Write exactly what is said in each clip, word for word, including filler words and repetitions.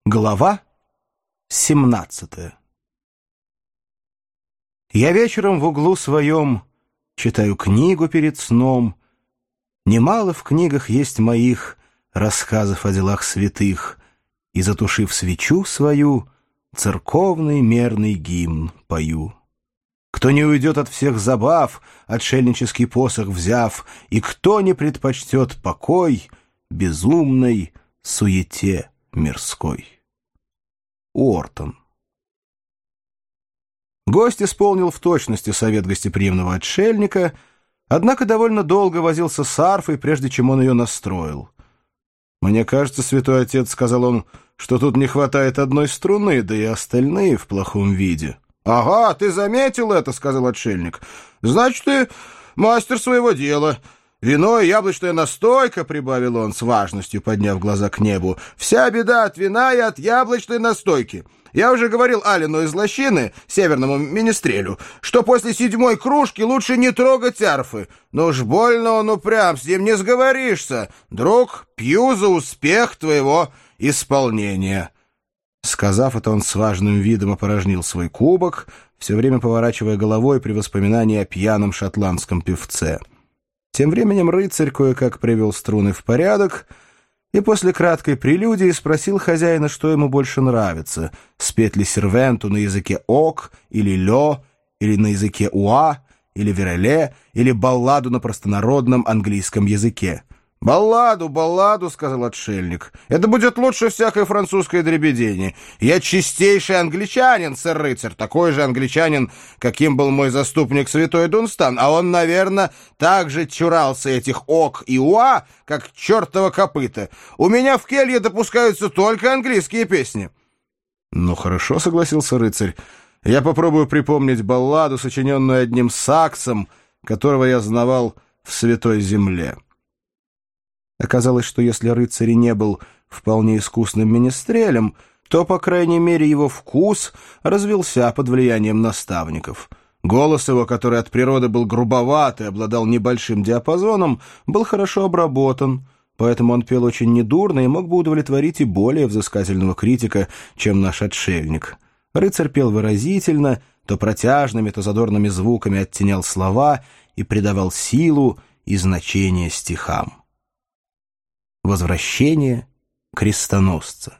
Глава семнадцатая. Я вечером в углу своем читаю книгу перед сном. Немало в книгах есть моих рассказов о делах святых, и, затушив свечу свою, церковный мерный гимн пою. Кто не уйдет от всех забав, отшельнический посох взяв, и кто не предпочтет покой безумной суете мирской. Уортон. Гость исполнил в точности совет гостеприимного отшельника, однако довольно долго возился с арфой, прежде чем он ее настроил. «Мне кажется, святой отец, — сказал он, — что тут не хватает одной струны, да и остальные в плохом виде». «Ага, ты заметил это, — сказал отшельник. — Значит, ты мастер своего дела. Вино и яблочная настойка, — прибавил он с важностью, подняв глаза к небу, — вся беда от вина и от яблочной настойки. Я уже говорил Алину из лощины, северному министрелю, что после седьмой кружки лучше не трогать арфы. Но уж больно он упрям, с ним не сговоришься. Друг, пью за успех твоего исполнения». Сказав это, он с важным видом опорожнил свой кубок, все время поворачивая головой при воспоминании о пьяном шотландском певце. Тем временем рыцарь кое-как привел струны в порядок и после краткой прелюдии спросил хозяина, что ему больше нравится — спеть ли сервенту на языке ок или лё, или на языке уа, или вереле, или балладу на простонародном английском языке. «Балладу, балладу, — сказал отшельник. — Это будет лучше всякой французской дребедени. Я чистейший англичанин, сэр-рыцарь, такой же англичанин, каким был мой заступник святой Дунстан, а он, наверное, так же чурался этих ок и уа, как чертова копыта. У меня в келье допускаются только английские песни». «Ну, хорошо, — согласился рыцарь. — Я попробую припомнить балладу, сочиненную одним саксом, которого я знавал в Святой Земле». Оказалось, что если рыцарь не был вполне искусным министрелем, то, по крайней мере, его вкус развился под влиянием наставников. Голос его, который от природы был грубоват и обладал небольшим диапазоном, был хорошо обработан, поэтому он пел очень недурно и мог бы удовлетворить и более взыскательного критика, чем наш отшельник. Рыцарь пел выразительно, то протяжными, то задорными звуками оттенял слова и придавал силу и значение стихам. Возвращение крестоносца.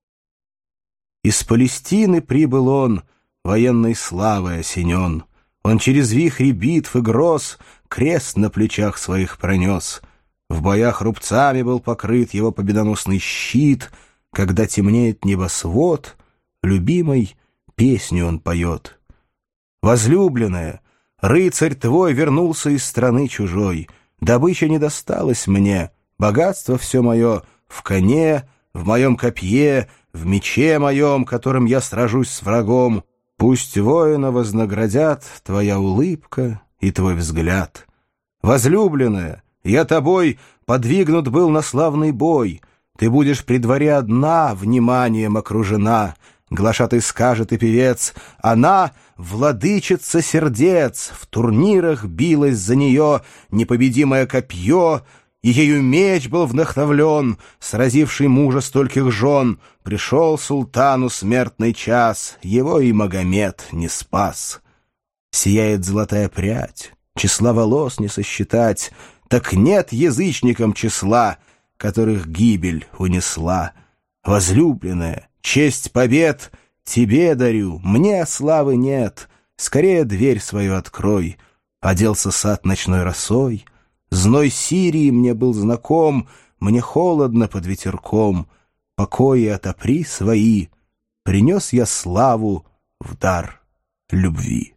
Из Палестины прибыл он, военной славой осенен. Он через вихри битв и гроз крест на плечах своих пронес. В боях рубцами был покрыт его победоносный щит. Когда темнеет небосвод, любимой песню он поет. «Возлюбленная, рыцарь твой вернулся из страны чужой. Добыча не досталась мне. Богатство все мое в коне, в моем копье, в мече моем, которым я сражусь с врагом. Пусть воина вознаградят твоя улыбка и твой взгляд. Возлюбленная, я тобой подвигнут был на славный бой. Ты будешь при дворе одна, вниманием окружена. Глашатай скажет и певец, она — владычица сердец. В турнирах билось за нее непобедимое копье, и ею меч был вдохновлен, сразивший мужа стольких жен. Пришел султану смертный час, его и Магомед не спас. Сияет золотая прядь, числа волос не сосчитать, так нет язычникам числа, которых гибель унесла. Возлюбленная, честь побед тебе дарю, мне славы нет. Скорее дверь свою открой. Оделся сад ночной росой, зной Сирии мне был знаком, мне холодно под ветерком. Покои отопри свои, принес я славу в дар любви.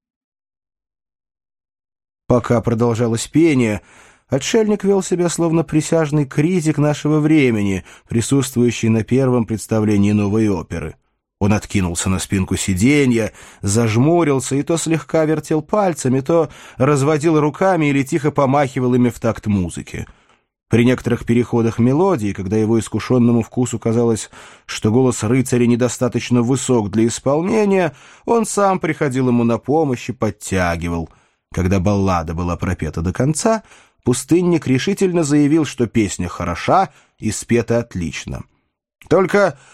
Пока продолжалось пение, отшельник вел себя словно присяжный критик нашего времени, присутствующий на первом представлении новой оперы. Он откинулся на спинку сиденья, зажмурился и то слегка вертел пальцами, то разводил руками или тихо помахивал ими в такт музыки. При некоторых переходах мелодии, когда его искушенному вкусу казалось, что голос рыцаря недостаточно высок для исполнения, он сам приходил ему на помощь и подтягивал. Когда баллада была пропета до конца, пустынник решительно заявил, что песня хороша и спета отлично. «Только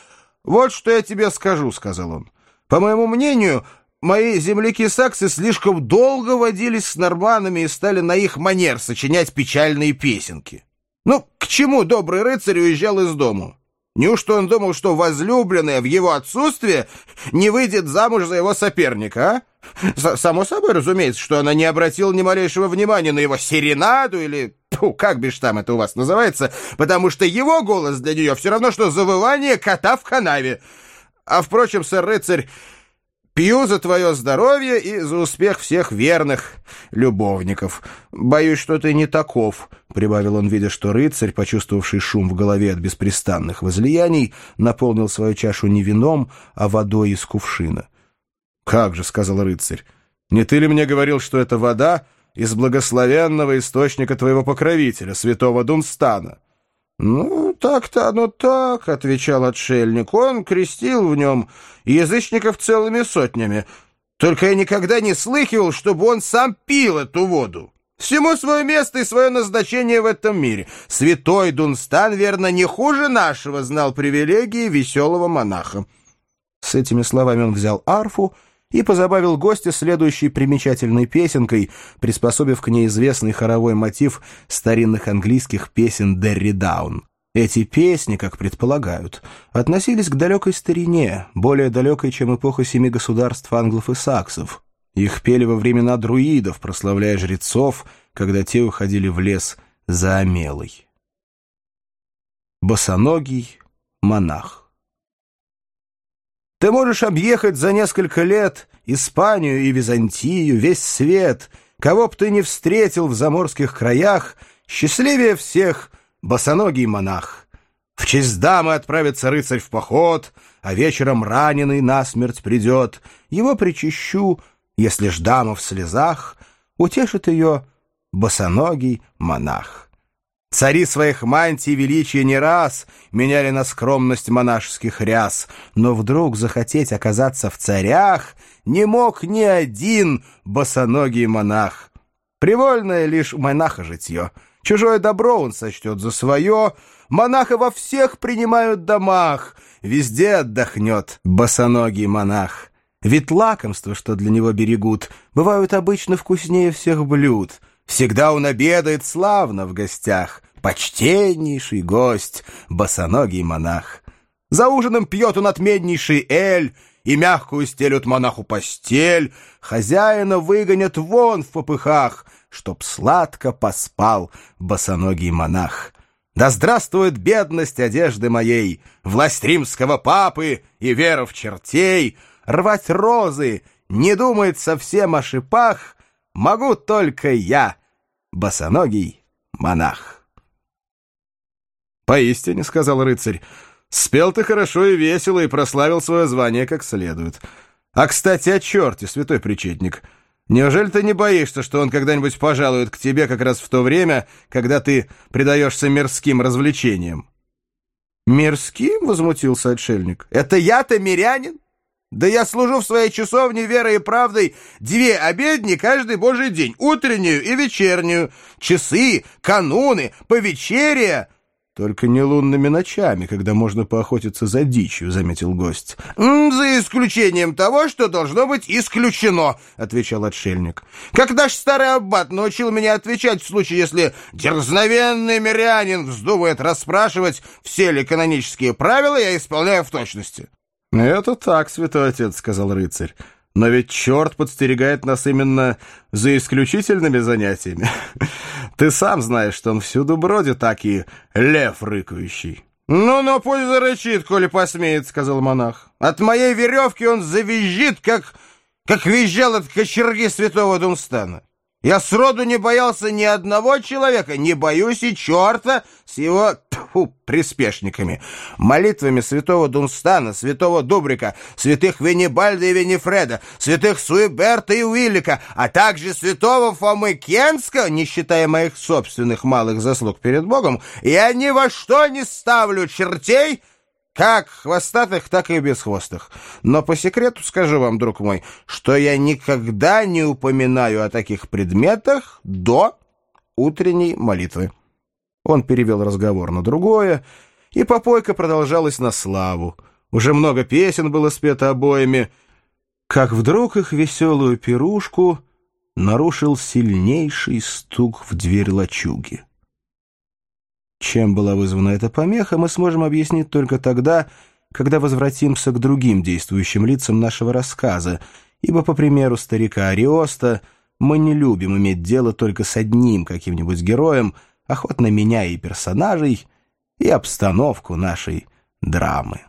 «Вот что я тебе скажу», — сказал он. «По моему мнению, мои земляки-саксы слишком долго водились с норманами и стали на их манер сочинять печальные песенки. Ну, к чему добрый рыцарь уезжал из дому? Неужто он думал, что возлюбленная в его отсутствие не выйдет замуж за его соперника, а? Само собой, разумеется, что она не обратила ни малейшего внимания на его серенаду или, ну, как бишь там это у вас называется, потому что его голос для нее все равно, что завывание кота в канаве. А, впрочем, сэр-рыцарь, пью за твое здоровье и за успех всех верных любовников. Боюсь, что ты не таков», — прибавил он, видя, что рыцарь, почувствовавший шум в голове от беспрестанных возлияний, наполнил свою чашу не вином, а водой из кувшина. «Как же», — сказал рыцарь, — «не ты ли мне говорил, что это вода из благословенного источника твоего покровителя, святого Дунстана?» «Ну, так-то оно так», — отвечал отшельник. «Он крестил в нем язычников целыми сотнями. Только я никогда не слыхивал, чтобы он сам пил эту воду. Всему свое место и свое назначение в этом мире. Святой Дунстан, верно, не хуже нашего знал привилегии веселого монаха». С этими словами он взял арфу и позабавил гостя следующей примечательной песенкой, приспособив к ней известный хоровой мотив старинных английских песен Дерри Даун. Эти песни, как предполагают, относились к далекой старине, более далекой, чем эпоха семи государств англов и саксов. Их пели во времена друидов, прославляя жрецов, когда те уходили в лес за омелой. Босоногий монах. Ты можешь объехать за несколько лет Испанию и Византию, весь свет, кого б ты не встретил в заморских краях, счастливее всех босоногий монах. В честь дамы отправится рыцарь в поход, а вечером раненый насмерть придет. Его причащу, если ж дама в слезах, утешит ее босоногий монах. Цари своих мантий величия не раз меняли на скромность монашеских ряс, но вдруг захотеть оказаться в царях не мог ни один босоногий монах. Привольное лишь у монаха житье, чужое добро он сочтет за свое, монаха во всех принимают домах, везде отдохнет босоногий монах. Ведь лакомства, что для него берегут, бывают обычно вкуснее всех блюд. Всегда он обедает славно в гостях, почтеннейший гость, босоногий монах. За ужином пьет он отменнейший эль, и мягкую стелют монаху постель, хозяина выгонят вон в попыхах, чтоб сладко поспал босоногий монах. Да здравствует бедность одежды моей, власть римского папы и вера в чертей, рвать розы не думает совсем о шипах, могу только я, босоногий монах. «Поистине, — сказал рыцарь, — спел ты хорошо и весело и прославил свое звание как следует. А, кстати, о черте, святой причетник, неужели ты не боишься, что он когда-нибудь пожалует к тебе как раз в то время, когда ты предаешься мирским развлечениям?» «Мирским?» — возмутился отшельник. «Это я-то мирянин? Да я служу в своей часовне верой и правдой две обедни каждый божий день, утреннюю и вечернюю, часы, кануны, повечерия». «Только не лунными ночами, когда можно поохотиться за дичью», — заметил гость. «За исключением того, что должно быть исключено», — отвечал отшельник. «Как наш старый аббат научил меня отвечать в случае, если дерзновенный мирянин вздумает расспрашивать, все ли канонические правила я исполняю в точности». «Это так, святой отец», — сказал рыцарь. «Но ведь черт подстерегает нас именно за исключительными занятиями. Ты сам знаешь, что он всюду бродит, так и лев рыкающий». «Ну-ну, пусть зарычит, коли посмеет», — сказал монах. «От моей веревки он завизжит, как, как визжал от кочерги святого Дунстана. Я сроду не боялся ни одного человека, не боюсь и черта с его тьфу, приспешниками. Молитвами святого Дунстана, святого Дубрика, святых Венибальда и Венифреда, святых Суиберта и Уиллика, а также святого Фомы Кенска, не считая моих собственных малых заслуг перед Богом, я ни во что не ставлю чертей, как хвостатых, так и бесхвостых. Но по секрету скажу вам, друг мой, что я никогда не упоминаю о таких предметах до утренней молитвы». Он перевел разговор на другое, и попойка продолжалась на славу. уже много песен было спето обоими, как вдруг их веселую пирушку нарушил сильнейший стук в дверь лачуги. Чем была вызвана эта помеха, мы сможем объяснить только тогда, когда возвратимся к другим действующим лицам нашего рассказа, ибо, по примеру старика Ариоста, мы не любим иметь дело только с одним каким-нибудь героем, охотно меняя и персонажей, и обстановку нашей драмы.